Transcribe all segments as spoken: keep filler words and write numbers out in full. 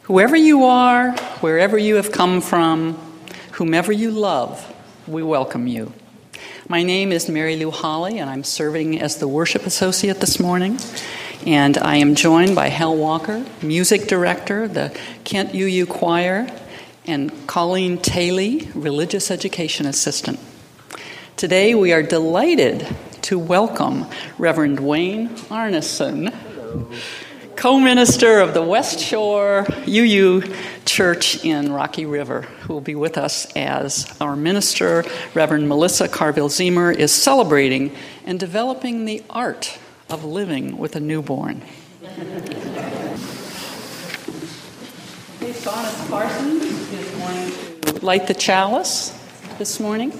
Whoever you are, wherever you have come from, whomever you love, we welcome you. My name is Mary Lou Holly, and I'm serving as the worship associate this morning. And I am joined by Hal Walker, music director, the Kent U U Choir, and Colleen Taylor, religious education assistant. Today we are delighted to welcome Reverend Wayne Arneson, co-minister of the West Shore U U Church in Rocky River, who will be with us as our minister, Reverend Melissa Carville-Ziemer, is celebrating and developing the art of living with a newborn. Okay, Sonis Parsons is going to light the chalice this morning.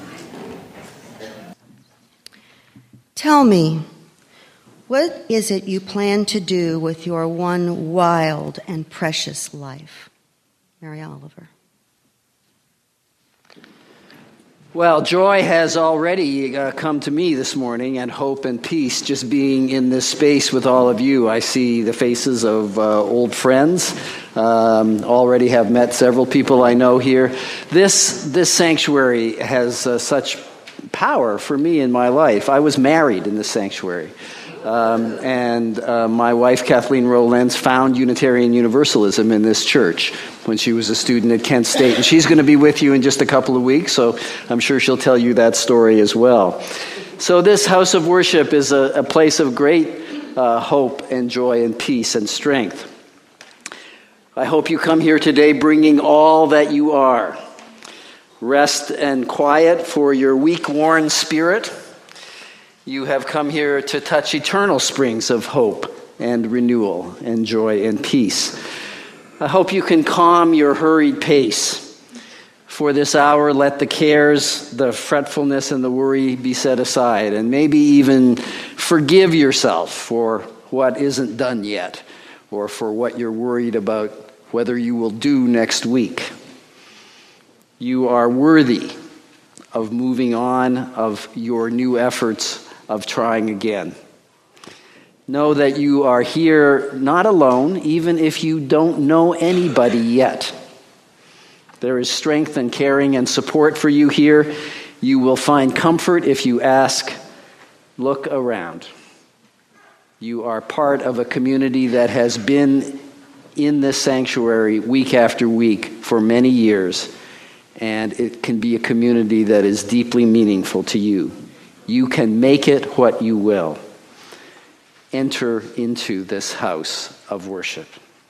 Tell me, what is it you plan to do with your one wild and precious life? Mary Oliver. Well, joy has already uh, come to me this morning, and hope and peace just being in this space with all of you. I see the faces of uh, old friends. Um, already have met several people I know here. This this sanctuary has uh, such power for me in my life. I was married in this sanctuary. Um, and uh, my wife, Kathleen Rowlands, found Unitarian Universalism in this church when she was a student at Kent State. And she's going to be with you in just a couple of weeks, so I'm sure she'll tell you that story as well. So this house of worship is a, a place of great uh, hope and joy and peace and strength. I hope you come here today bringing all that you are. Rest and quiet for your weak-worn spirit. You have come here to touch eternal springs of hope and renewal and joy and peace. I hope you can calm your hurried pace. For this hour, let the cares, the fretfulness, and the worry be set aside, and maybe even forgive yourself for what isn't done yet, or for what you're worried about whether you will do next week. You are worthy of moving on, of your new efforts, of trying again. Know that you are here not alone, even if you don't know anybody yet. There is strength and caring and support for you here. You will find comfort if you ask. Look around. You are part of a community that has been in this sanctuary week after week for many years, and it can be a community that is deeply meaningful to you. You can make it what you will. Enter into this house of worship.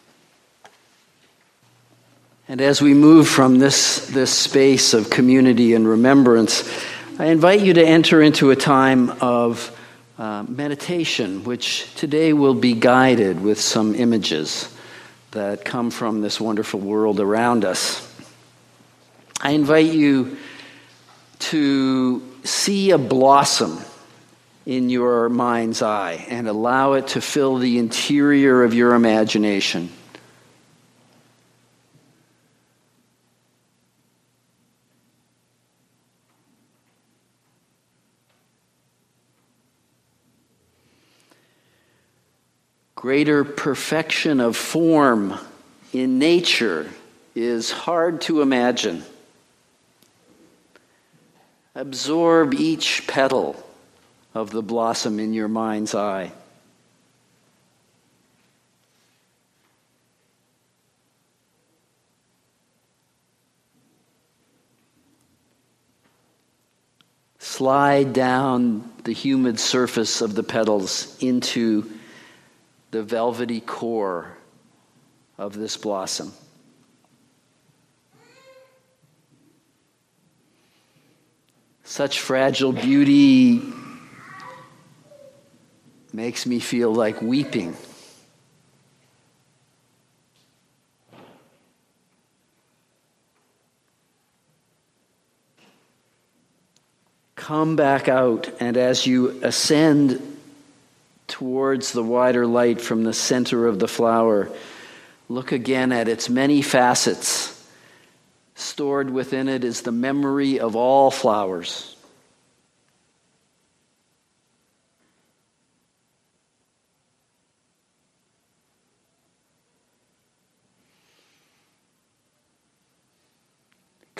And as we move from this, this space of community and remembrance, I invite you to enter into a time of uh, meditation, which today will be guided with some images that come from this wonderful world around us. I invite you to see a blossom in your mind's eye and allow it to fill the interior of your imagination. Greater perfection of form in nature is hard to imagine. Absorb each petal of the blossom in your mind's eye. Slide down the humid surface of the petals into the velvety core of this blossom. Such fragile beauty makes me feel like weeping. Come back out, and as you ascend towards the wider light from the center of the flower, look again at its many facets. Stored within it is the memory of all flowers.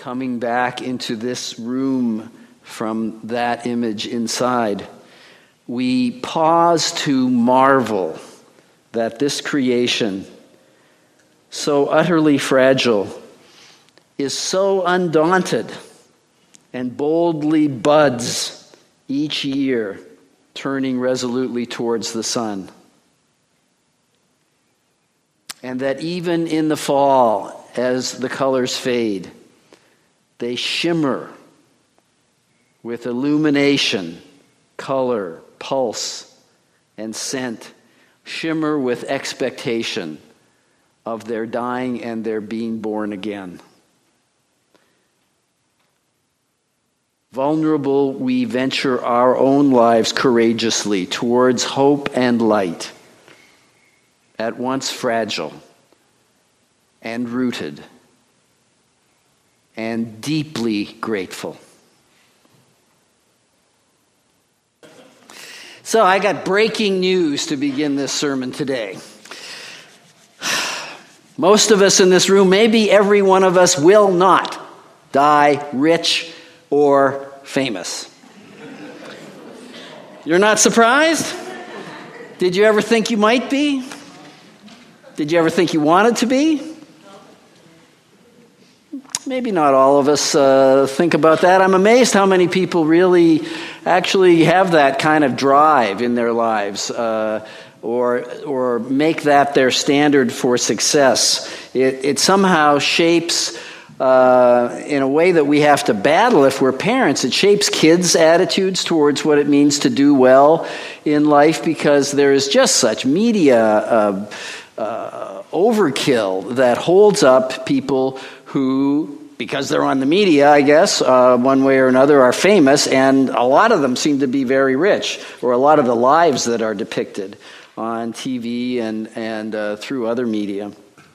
coming back into this room from that image inside, we pause to marvel that this creation, so utterly fragile, is so undaunted and boldly buds each year, turning resolutely towards the sun. And that even in the fall, as the colors fade, they shimmer with illumination, color, pulse, and scent, shimmer with expectation of their dying and their being born again. Vulnerable, we venture our own lives courageously towards hope and light, at once fragile and rooted and deeply grateful. So I got breaking news to begin this sermon today. Most of us in this room, maybe every one of us, will not die rich or famous. You're not surprised? Did you ever think you might be? Did you ever think you wanted to be? Maybe not all of us uh, think about that. I'm amazed how many people really actually have that kind of drive in their lives, uh, or or make that their standard for success. It, it somehow shapes, uh, in a way that we have to battle if we're parents, it shapes kids' attitudes towards what it means to do well in life, because there is just such media uh, uh, overkill that holds up people who, because they're on the media, I guess, uh, one way or another, are famous, and a lot of them seem to be very rich, or a lot of the lives that are depicted on T V and, and uh, through other media.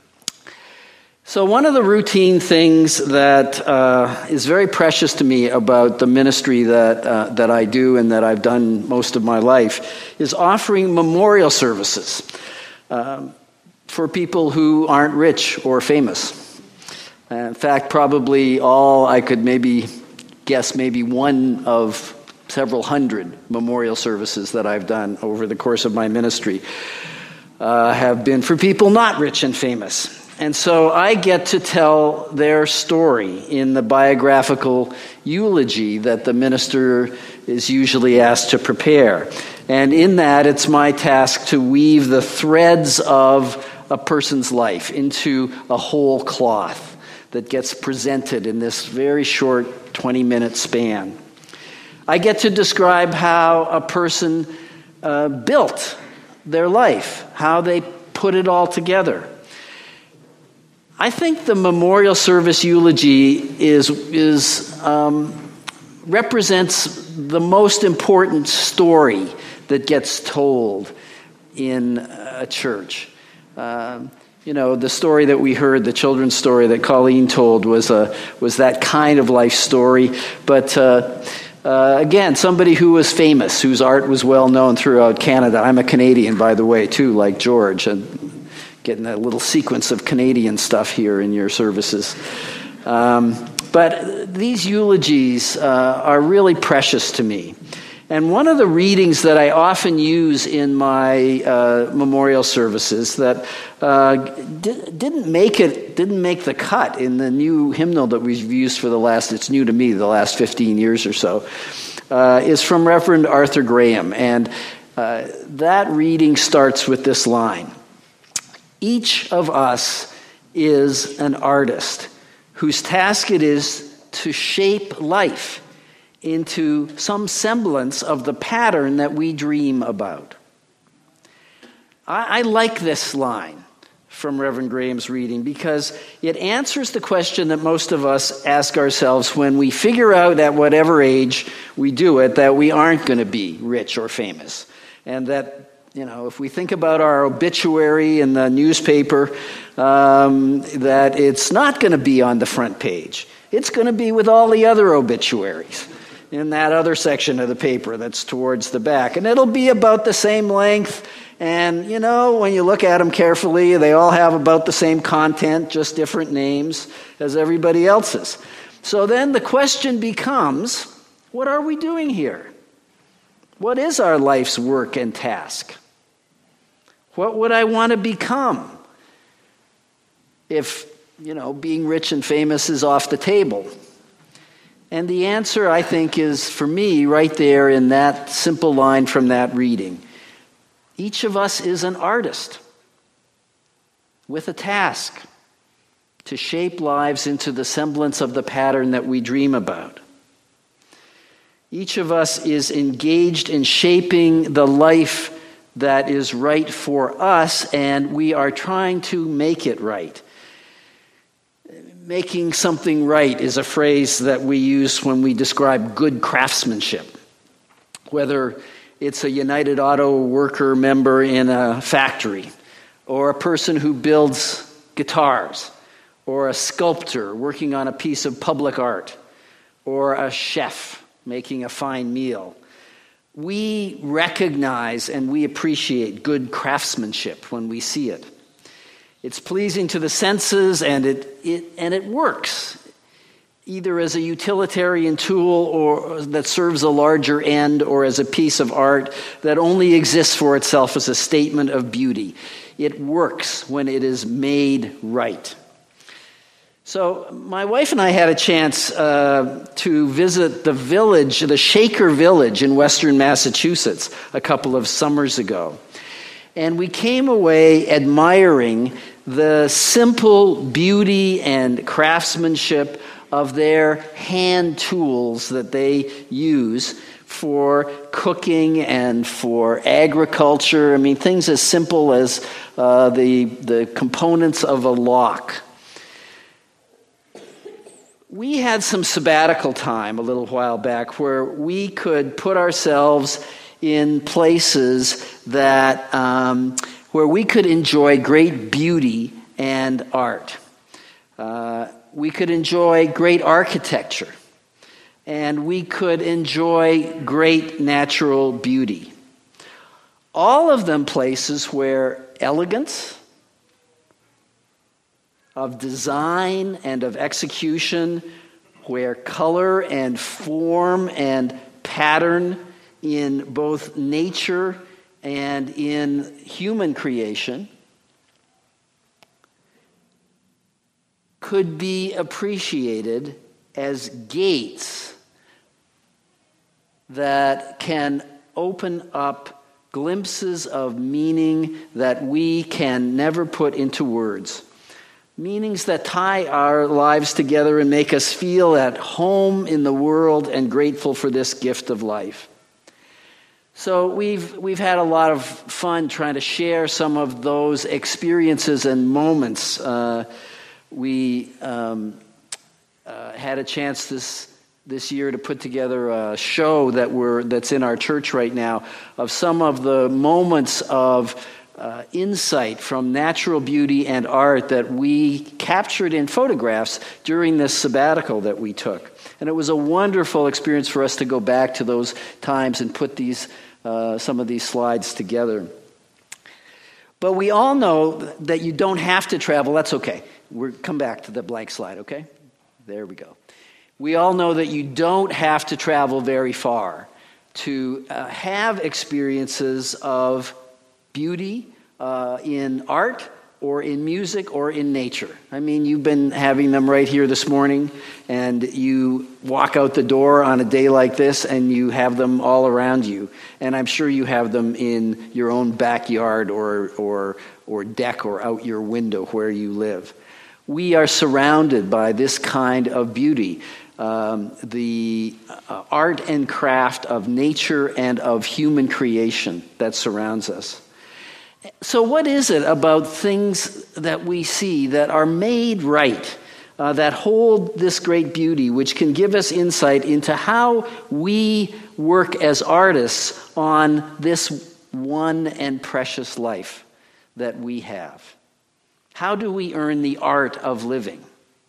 So one of the routine things that uh, is very precious to me about the ministry that uh, that I do and that I've done most of my life is offering memorial services um, for people who aren't rich or famous. In fact, probably all I could maybe guess maybe one of several hundred memorial services that I've done over the course of my ministry uh, have been for people not rich and famous. And so I get to tell their story in the biographical eulogy that the minister is usually asked to prepare. And in that, it's my task to weave the threads of a person's life into a whole cloth that gets presented in this very short twenty-minute span. I get to describe how a person uh, built their life, how they put it all together. I think the memorial service eulogy is is um, represents the most important story that gets told in a church. Um, You know, the story that we heard, the children's story that Colleen told, was a was that kind of life story. But uh, uh, again, somebody who was famous, whose art was well known throughout Canada. I'm a Canadian, by the way, too, like George, and getting a little sequence of Canadian stuff here in your services. Um, but these eulogies uh, are really precious to me. And one of the readings that I often use in my uh, memorial services that uh, di- didn't make it, didn't make the cut in the new hymnal that we've used for the last, it's new to me, the last fifteen years or so, uh, is from Reverend Arthur Graham. And uh, that reading starts with this line: "Each of us is an artist whose task it is to shape life into some semblance of the pattern that we dream about." I, I like this line from Reverend Graham's reading because it answers the question that most of us ask ourselves when we figure out at whatever age we do it that we aren't going to be rich or famous. And that, you know, if we think about our obituary in the newspaper, um, that it's not going to be on the front page. It's going to be with all the other obituaries in that other section of the paper that's towards the back. And it'll be about the same length. And, you know, when you look at them carefully, they all have about the same content, just different names as everybody else's. So then the question becomes, what are we doing here? What is our life's work and task? What would I want to become if, you know, being rich and famous is off the table? And the answer, I think, is for me right there in that simple line from that reading. Each of us is an artist with a task to shape lives into the semblance of the pattern that we dream about. Each of us is engaged in shaping the life that is right for us, and we are trying to make it right. Making something right is a phrase that we use when we describe good craftsmanship. Whether it's a United Auto Worker member in a factory, or a person who builds guitars, or a sculptor working on a piece of public art, or a chef making a fine meal. We recognize and we appreciate good craftsmanship when we see it. It's pleasing to the senses, and it, it and it works, either as a utilitarian tool or that serves a larger end, or as a piece of art that only exists for itself as a statement of beauty. It works when it is made right. So my wife and I had a chance uh, to visit the village, the Shaker Village in western Massachusetts a couple of summers ago. And we came away admiring the simple beauty and craftsmanship of their hand tools that they use for cooking and for agriculture. I mean, things as simple as uh, the, the components of a lock. We had some sabbatical time a little while back where we could put ourselves in places that um, where we could enjoy great beauty and art. Uh, we could enjoy great architecture, and we could enjoy great natural beauty. All of them places where elegance of design and of execution, where color and form and pattern in both nature and in human creation could be appreciated as gates that can open up glimpses of meaning that we can never put into words. Meanings that tie our lives together and make us feel at home in the world and grateful for this gift of life. So we've we've had a lot of fun trying to share some of those experiences and moments. Uh, we um, uh, had a chance this this year to put together a show that we're that's in our church right now of some of the moments of Uh, insight from natural beauty and art that we captured in photographs during this sabbatical that we took. And it was a wonderful experience for us to go back to those times and put these uh, some of these slides together. But we all know that you don't have to travel. That's okay. We're come back to the blank slide, okay? There we go. We all know that you don't have to travel very far to uh, have experiences of beauty uh, in art or in music or in nature. I mean, you've been having them right here this morning, and you walk out the door on a day like this and you have them all around you. And I'm sure you have them in your own backyard or or or deck or out your window where you live. We are surrounded by this kind of beauty. Um, the uh, art and craft of nature and of human creation that surrounds us. So what is it about things that we see that are made right, uh, that hold this great beauty, which can give us insight into how we work as artists on this one and precious life that we have? How do we earn the art of living?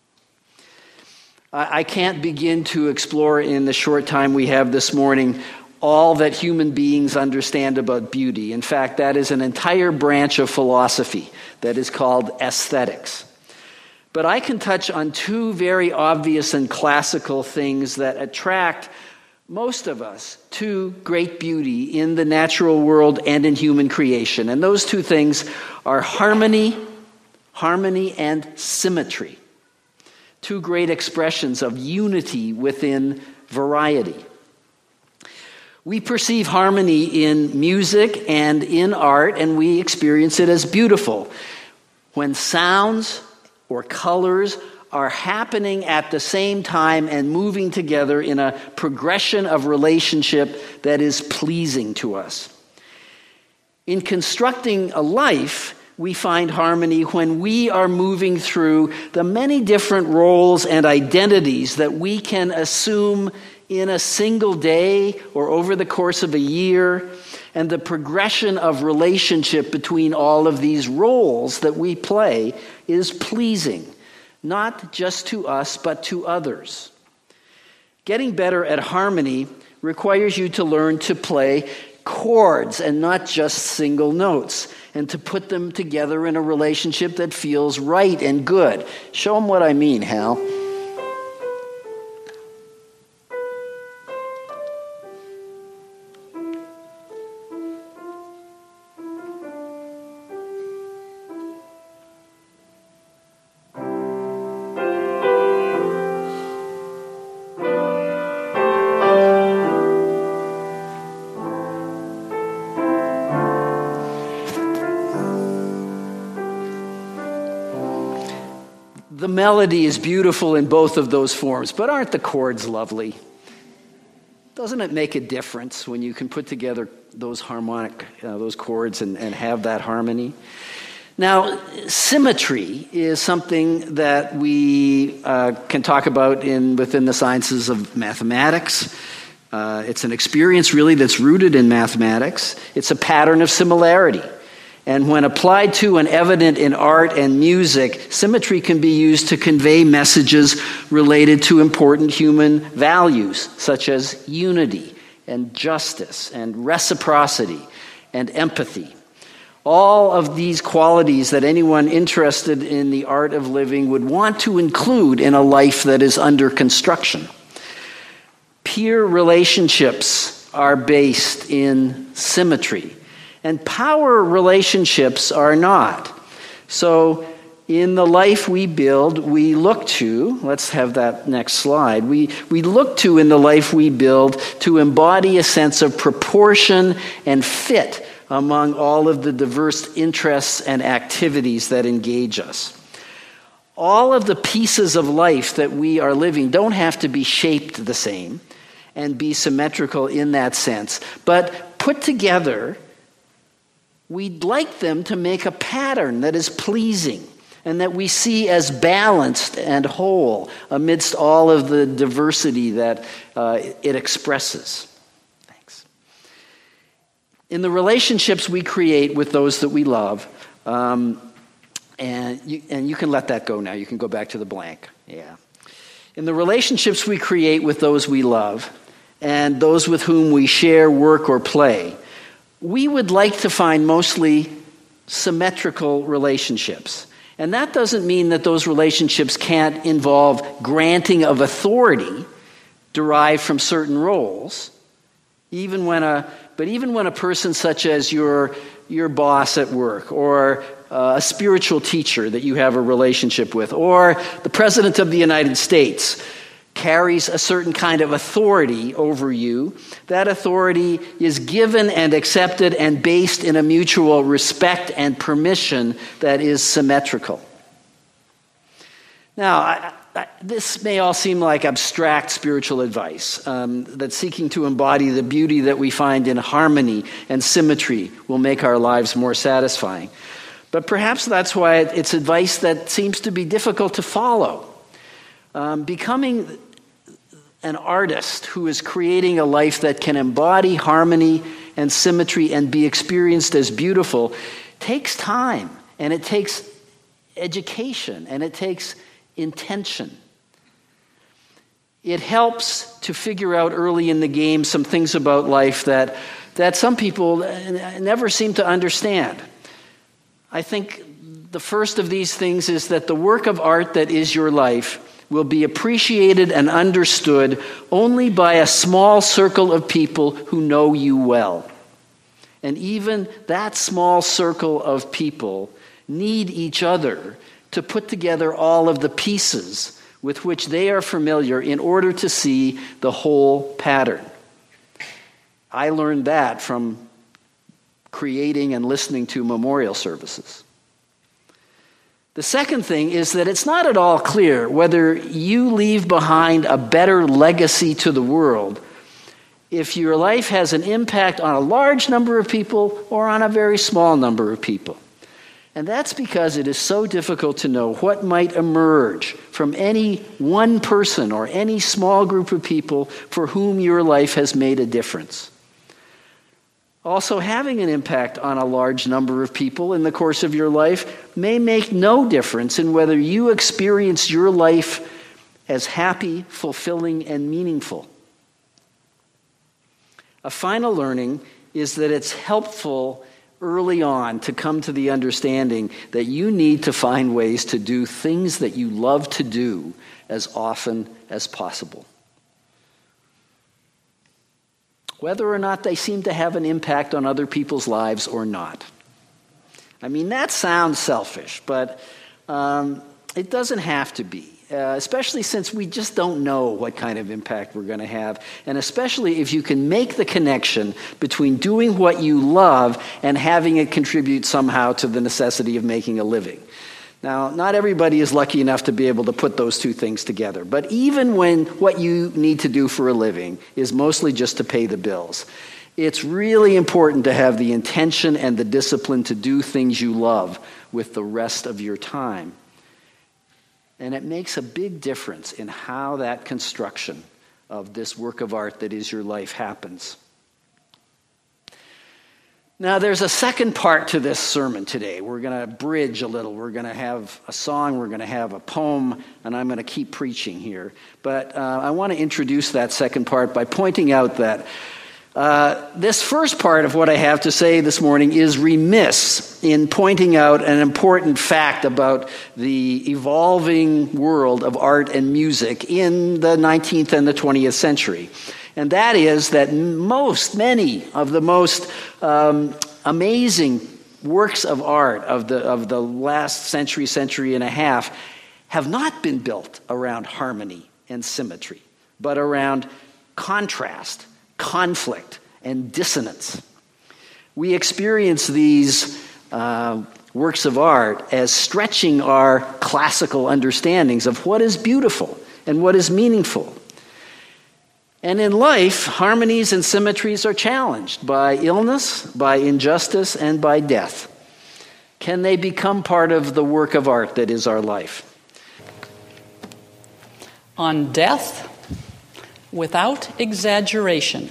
I, I can't begin to explore in the short time we have this morning all that human beings understand about beauty. In fact, that is an entire branch of philosophy that is called aesthetics. But I can touch on two very obvious and classical things that attract most of us to great beauty in the natural world and in human creation. And those two things are harmony, harmony and symmetry. Two great expressions of unity within variety. We perceive harmony in music and in art, and we experience it as beautiful. When sounds or colors are happening at the same time and moving together in a progression of relationship that is pleasing to us. In constructing a life, we find harmony when we are moving through the many different roles and identities that we can assume in a single day or over the course of a year, and the progression of relationship between all of these roles that we play is pleasing, not just to us, but to others. Getting better at harmony requires you to learn to play chords and not just single notes, and to put them together in a relationship that feels right and good. Show them what I mean, Hal. The melody is beautiful in both of those forms, but aren't the chords lovely? Doesn't it make a difference when you can put together those harmonic, uh, those chords and, and have that harmony? Now, symmetry is something that we uh, can talk about in within the sciences of mathematics. Uh, it's an experience really that's rooted in mathematics. It's a pattern of similarity. And when applied to and evident in art and music, symmetry can be used to convey messages related to important human values, such as unity and justice and reciprocity and empathy. All of these qualities that anyone interested in the art of living would want to include in a life that is under construction. Peer relationships are based in symmetry. And power relationships are not. So in the life we build, we look to, let's have that next slide, we, we look to in the life we build to embody a sense of proportion and fit among all of the diverse interests and activities that engage us. All of the pieces of life that we are living don't have to be shaped the same and be symmetrical in that sense, but put together, we'd like them to make a pattern that is pleasing and that we see as balanced and whole amidst all of the diversity that uh, it expresses. Thanks. In the relationships we create with those that we love, um, and, you, and you can let that go now. You can go back to the blank. Yeah. In the relationships we create with those we love and those with whom we share, work, or play, we would like to find mostly symmetrical relationships. And that doesn't mean that those relationships can't involve granting of authority derived from certain roles. Even when a, but even when a person such as your, your boss at work, or uh, a spiritual teacher that you have a relationship with, or the President of the United States carries a certain kind of authority over you, that authority is given and accepted and based in a mutual respect and permission that is symmetrical. Now, I, I, this may all seem like abstract spiritual advice, um, that seeking to embody the beauty that we find in harmony and symmetry will make our lives more satisfying. But perhaps that's why it's advice that seems to be difficult to follow. Um, becoming an artist who is creating a life that can embody harmony and symmetry and be experienced as beautiful takes time, and it takes education, and it takes intention. It helps to figure out early in the game some things about life that, that some people never seem to understand. I think The first of these things is that the work of art that is your life will be appreciated and understood only by a small circle of people who know you well. And even that small circle of people need each other to put together all of the pieces with which they are familiar in order to see the whole pattern. I learned that from creating and listening to memorial services. The second thing is that it's not at all clear whether you leave behind a better legacy to the world if your life has an impact on a large number of people or on a very small number of people. And that's because it is so difficult to know what might emerge from any one person or any small group of people for whom your life has made a difference. Also, having an impact on a large number of people in the course of your life may make no difference in whether you experience your life as happy, fulfilling, and meaningful. A final learning is that it's helpful early on to come to the understanding that you need to find ways to do things that you love to do as often as possible, whether or not they seem to have an impact on other people's lives or not. I mean, that sounds selfish, but um, it doesn't have to be, uh, especially since we just don't know what kind of impact we're going to have, and especially if you can make the connection between doing what you love and having it contribute somehow to the necessity of making a living. Now, not everybody is lucky enough to be able to put those two things together, but even when what you need to do for a living is mostly just to pay the bills, it's really important to have the intention and the discipline to do things you love with the rest of your time. And it makes a big difference in how that construction of this work of art that is your life happens. Now, there's a second part to this sermon today. We're going to bridge a little. We're going to have a song, we're going to have a poem, and I'm going to keep preaching here. But uh, I want to introduce that second part by pointing out that uh, this first part of what I have to say this morning is remiss in pointing out an important fact about the evolving world of art and music in the nineteenth and the twentieth century. And that is that most, many of the most um, amazing works of art of the of the last century, century and a half have not been built around harmony and symmetry, but around contrast, conflict, and dissonance. We experience these uh, works of art as stretching our classical understandings of what is beautiful and what is meaningful. And in life, harmonies and symmetries are challenged by illness, by injustice, and by death. Can they become part of the work of art that is our life? On death, without exaggeration.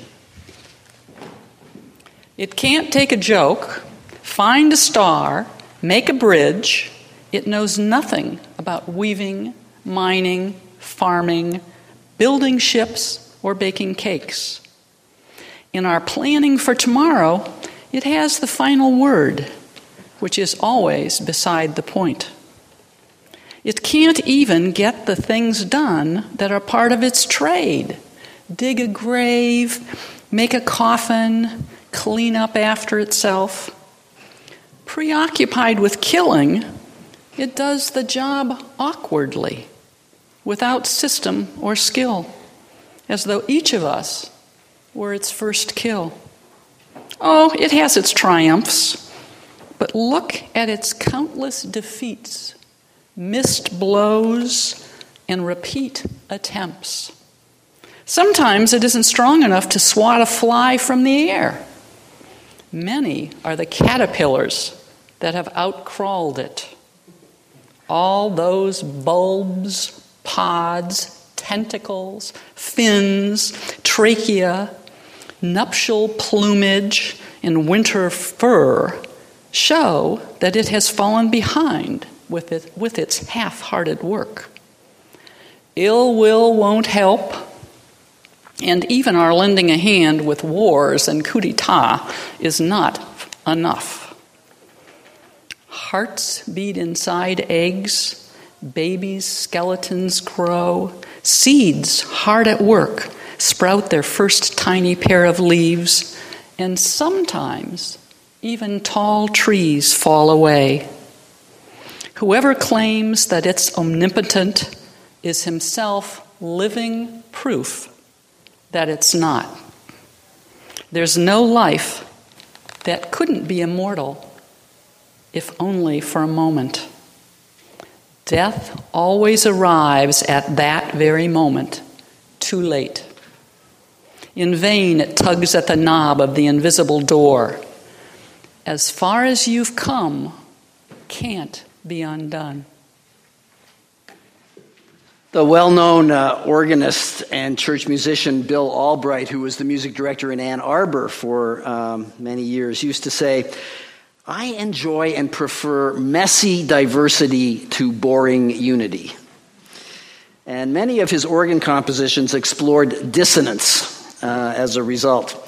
It can't take a joke, find a star, make a bridge. It knows nothing about weaving, mining, farming, building ships, or baking cakes. In our planning for tomorrow, it has the final word, which is always beside the point. It can't even get the things done that are part of its trade. Dig a grave, make a coffin, clean up after itself. Preoccupied with killing, it does the job awkwardly, without system or skill, as though each of us were its first kill. Oh, it has its triumphs, but look at its countless defeats, missed blows, and repeat attempts. Sometimes it isn't strong enough to swat a fly from the air. Many are the caterpillars that have outcrawled it. All those bulbs, pods, tentacles, fins, trachea, nuptial plumage, and winter fur show that it has fallen behind with it, with its half-hearted work. Ill will won't help, and even our lending a hand with wars and coup d'etat is not enough. Hearts beat inside eggs, babies' skeletons grow, seeds hard at work sprout their first tiny pair of leaves, and sometimes even tall trees fall away. Whoever claims that it's omnipotent is himself living proof that it's not. There's no life that couldn't be immortal, if only for a moment. Death always arrives at that very moment, too late. In vain it tugs at the knob of the invisible door. As far as you've come, can't be undone. The well-known uh, organist and church musician Bill Albright, who was the music director in Ann Arbor for um, many years, used to say, "I enjoy and prefer messy diversity to boring unity." And many of his organ compositions explored dissonance uh, as a result.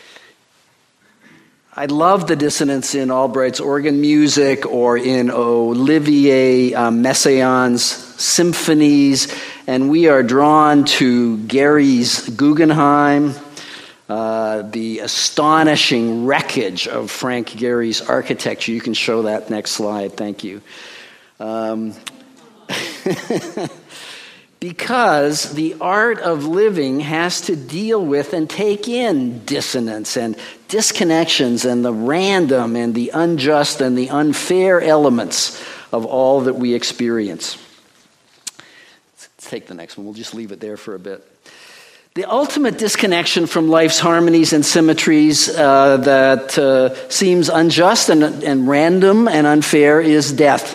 I love the dissonance in Albright's organ music or in Olivier uh, Messiaen's symphonies, and we are drawn to Gary's Guggenheim, uh, the astonishing wreckage of Frank Gehry's architecture. You can show that next slide, thank you. Um, Because the art of living has to deal with and take in dissonance and disconnections and the random and the unjust and the unfair elements of all that we experience. Let's take the next one. We'll just leave it there for a bit. The ultimate disconnection from life's harmonies and symmetries uh, that uh, seems unjust and, and random and unfair is death.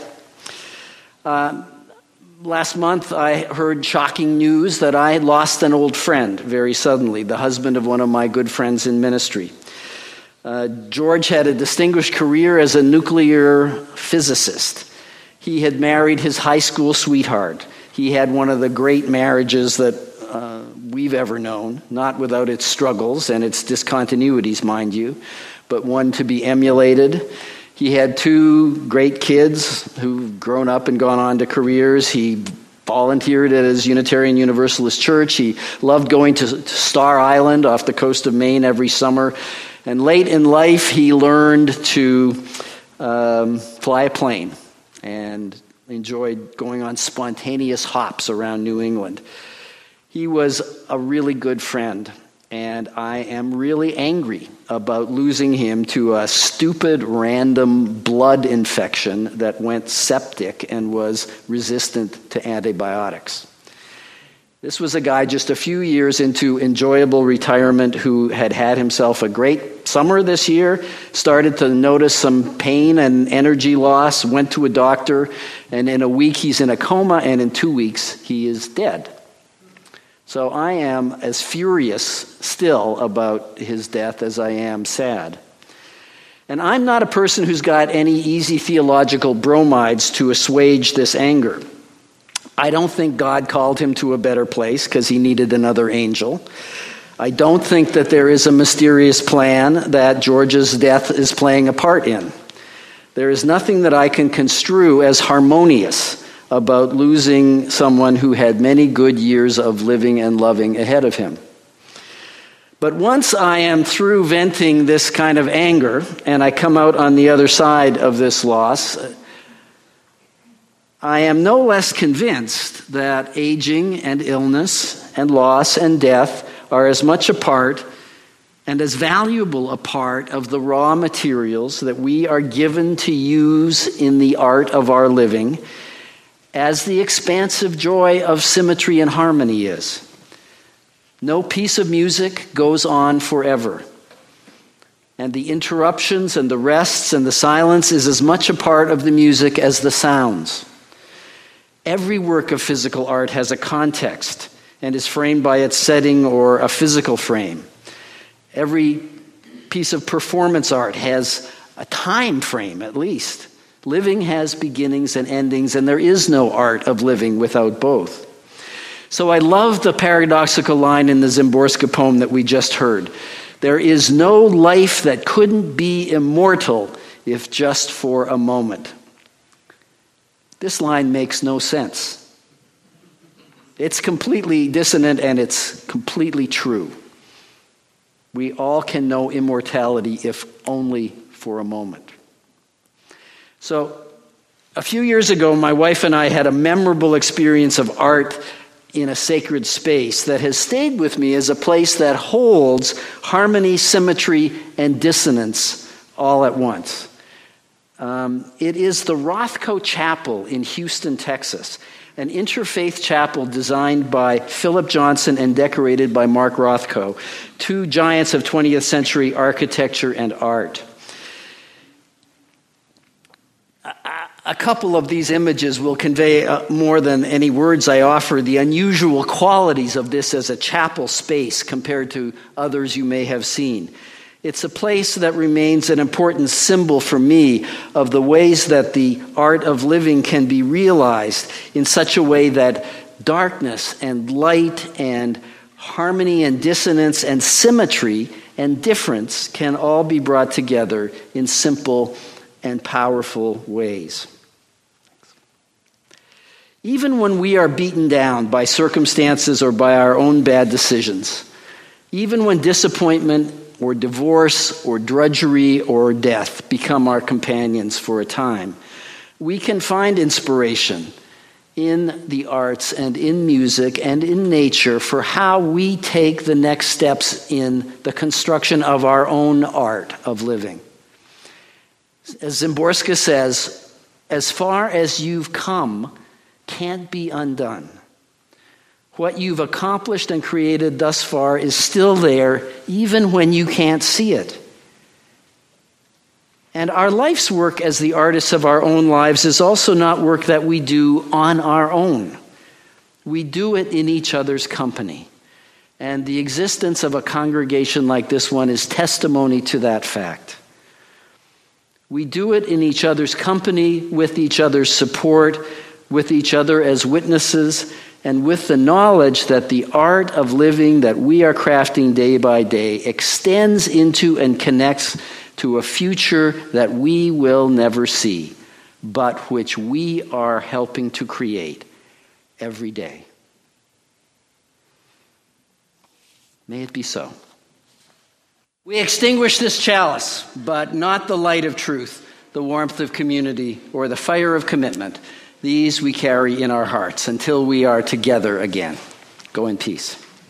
Uh, Last month, I heard shocking news that I had lost an old friend very suddenly, the husband of one of my good friends in ministry. Uh, George had a distinguished career as a nuclear physicist. He had married his high school sweetheart. He had one of the great marriages that uh, we've ever known, not without its struggles and its discontinuities, mind you, but one to be emulated. He had two great kids who've grown up and gone on to careers. He volunteered at his Unitarian Universalist church. He loved going to, to Star Island off the coast of Maine every summer. And late in life, he learned to um, fly a plane and enjoyed going on spontaneous hops around New England. He was a really good friend. And I am really angry about losing him to a stupid, random blood infection that went septic and was resistant to antibiotics. This was a guy just a few years into enjoyable retirement who had had himself a great summer this year, started to notice some pain and energy loss, went to a doctor, and in a week he's in a coma, and in two weeks he is dead. So I am as furious still about his death as I am sad. And I'm not a person who's got any easy theological bromides to assuage this anger. I don't think God called him to a better place because he needed another angel. I don't think that there is a mysterious plan that George's death is playing a part in. There is nothing that I can construe as harmonious about losing someone who had many good years of living and loving ahead of him. But once I am through venting this kind of anger, and I come out on the other side of this loss, I am no less convinced that aging and illness and loss and death are as much a part and as valuable a part of the raw materials that we are given to use in the art of our living as the expansive joy of symmetry and harmony is. No piece of music goes on forever. And the interruptions and the rests and the silence is as much a part of the music as the sounds. Every work of physical art has a context and is framed by its setting or a physical frame. Every piece of performance art has a time frame, at least. Living has beginnings and endings, and there is no art of living without both. So I love the paradoxical line in the Szymborska poem that we just heard. There is no life that couldn't be immortal if just for a moment. This line makes no sense. It's completely dissonant and it's completely true. We all can know immortality if only for a moment. So, a few years ago, my wife and I had a memorable experience of art in a sacred space that has stayed with me as a place that holds harmony, symmetry, and dissonance all at once. Um, it is the Rothko Chapel in Houston, Texas, an interfaith chapel designed by Philip Johnson and decorated by Mark Rothko, two giants of twentieth century architecture and art. A couple of these images will convey uh, more than any words I offer the unusual qualities of this as a chapel space compared to others you may have seen. It's a place that remains an important symbol for me of the ways that the art of living can be realized in such a way that darkness and light and harmony and dissonance and symmetry and difference can all be brought together in simple and powerful ways. Even when we are beaten down by circumstances or by our own bad decisions, even when disappointment or divorce or drudgery or death become our companions for a time, we can find inspiration in the arts and in music and in nature for how we take the next steps in the construction of our own art of living. As Szymborska says, as far as you've come can't be undone. What you've accomplished and created thus far is still there, even when you can't see it. And our life's work as the artists of our own lives is also not work that we do on our own. We do it in each other's company. And the existence of a congregation like this one is testimony to that fact. We do it in each other's company, with each other's support, with each other as witnesses, and with the knowledge that the art of living that we are crafting day by day extends into and connects to a future that we will never see, but which we are helping to create every day. May it be so. We extinguish this chalice, but not the light of truth, the warmth of community, or the fire of commitment. These we carry in our hearts until we are together again. Go in peace.